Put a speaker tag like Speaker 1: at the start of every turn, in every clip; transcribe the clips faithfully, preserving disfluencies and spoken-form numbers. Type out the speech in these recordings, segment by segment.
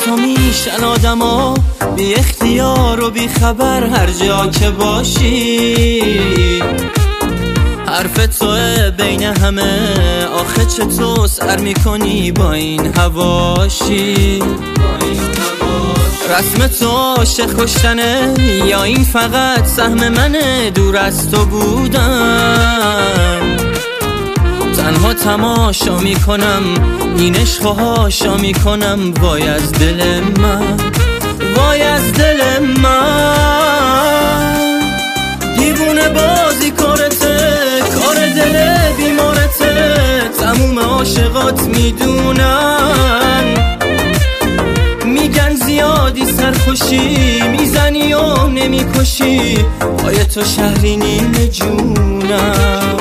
Speaker 1: تو میشن آدما بی اختیار و بی خبر هر جا که باشی. حرف توه بین همه، آخه چطور سر میکنی با این هواشی؟ رسم تو عاشق کشتنه یا این فقط سهم منه دور از تو بودن؟ تنها تماشا میکنم این عشق و هاشا میکنم، وای از دل من، وای از دل من. دیوونه بازی کارته، کار دل بیمارته، تموم عاشقات میدونن. میگن زیادی سرخوشی میزنی و نمیکشی، وای تو شهری نیمه جونم.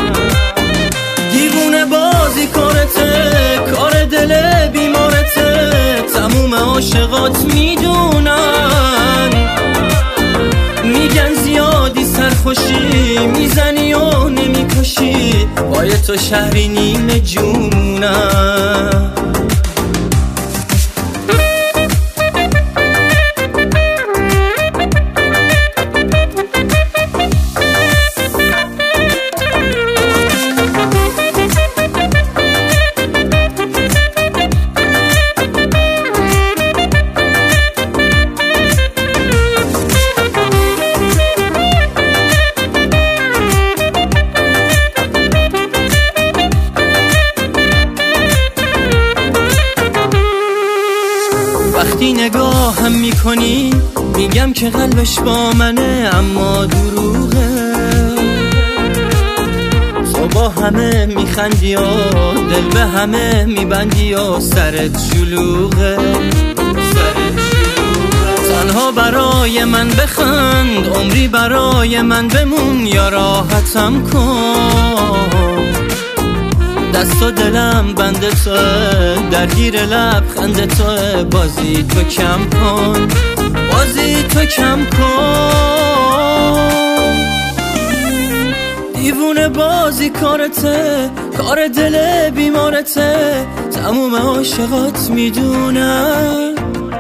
Speaker 1: دیوونه بازی کارته، کار دل بیمارته، تموم عاشقات میدونن. میگن زیادی سرخوشی میزنی و نمیکشی، وای تو شهری نیمه جونم. وقتی نگاه هم میکنی میگم که قلبش با منه، اما دروغه. تو با همه میخندی و دل به همه میبندی و سرت شلوغه. تنها برای من بخند، عمری برای من بمون یا راحتم کن. دست و دلم بند توه، درگیر لبخند توه، بازی تو کم کن، بازی تو کم کن. دیوونه بازی کارته، کار دل بیمارته، تموم عاشقات میدونن.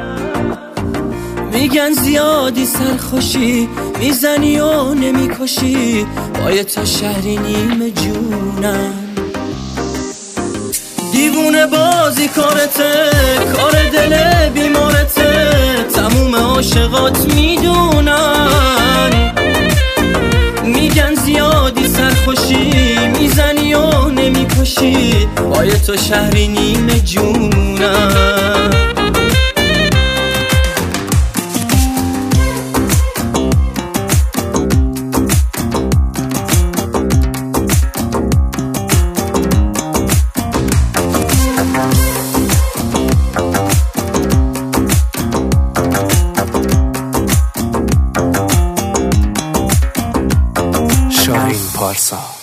Speaker 1: میگن زیادی سرخوشی میزنی و نمیکشی، وای تا شهری نیمه جونم. دیوونه بازی کارته، کار دل بیمارته، تموم عاشقات میدونن. میگن زیادی سرخوشی میزنی و نمیکشی، وای تو شهری نیمه جونم.
Speaker 2: شاهین پارسا.